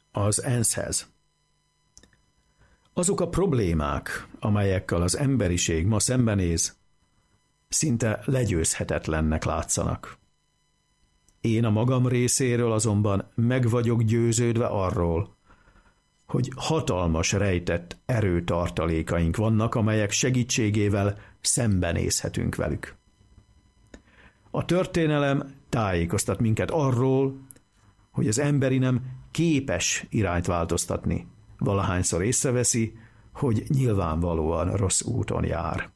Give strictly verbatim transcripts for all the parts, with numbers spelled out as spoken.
Az enszhez. Azok a problémák, amelyekkel az emberiség ma szembenéz, szinte legyőzhetetlennek látszanak. Én a magam részéről azonban meg vagyok győződve arról, hogy hatalmas rejtett erőtartalékaink vannak, amelyek segítségével szembenézhetünk velük. A történelem tájékoztat minket arról, hogy az emberi nem képes irányt változtatni, valahányszor észreveszi, hogy nyilvánvalóan rossz úton jár.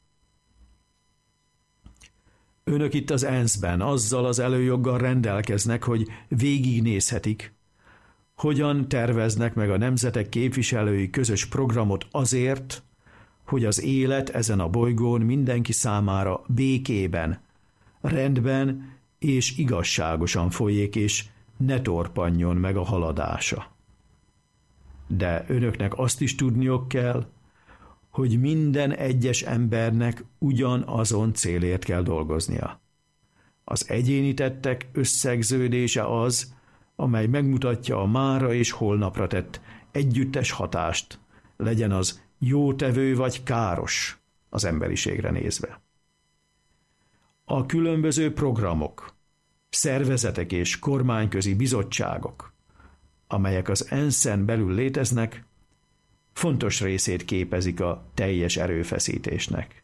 Önök itt az enszben azzal az előjoggal rendelkeznek, hogy végignézhetik, hogyan terveznek meg a nemzetek képviselői közös programot azért, hogy az élet ezen a bolygón mindenki számára békében, rendben és igazságosan folyik, és ne torpanjon meg a haladása. De önöknek azt is tudniok kell, hogy minden egyes embernek ugyanazon célért kell dolgoznia. Az egyéni tettek összegződése az, amely megmutatja a mára és holnapra tett együttes hatást, legyen az jótevő vagy káros az emberiségre nézve. A különböző programok, szervezetek és kormányközi bizottságok, amelyek az enszen belül léteznek, fontos részét képezik a teljes erőfeszítésnek.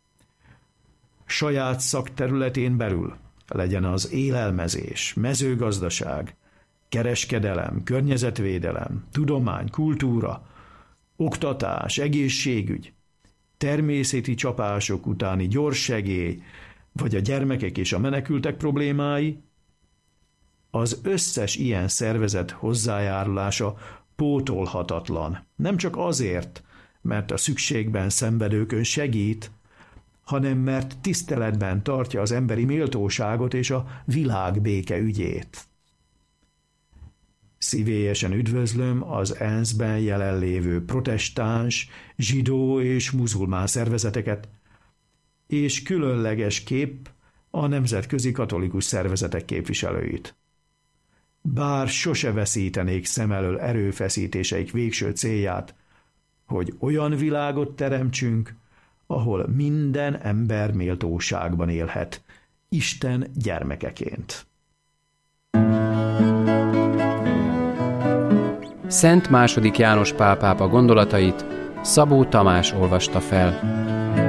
Saját szakterületén belül, legyen az élelmezés, mezőgazdaság, kereskedelem, környezetvédelem, tudomány, kultúra, oktatás, egészségügy, természeti csapások utáni gyorssegély, vagy a gyermekek és a menekültek problémái, az összes ilyen szervezet hozzájárulása pótolhatatlan. Nem csak azért, mert a szükségben szenvedőkön segít, hanem mert tiszteletben tartja az emberi méltóságot és a világ béke ügyét. Szívélyesen üdvözlöm az enszben jelenlévő protestáns, zsidó és muzulmán szervezeteket, és különleges kép a nemzetközi katolikus szervezetek képviselőit. Bár sose veszítenék szem elől erőfeszítéseik végső célját, hogy olyan világot teremtsünk, ahol minden ember méltóságban élhet, Isten gyermekeként. Szent második János Pál pápa gondolatait Szabó Tamás olvasta fel.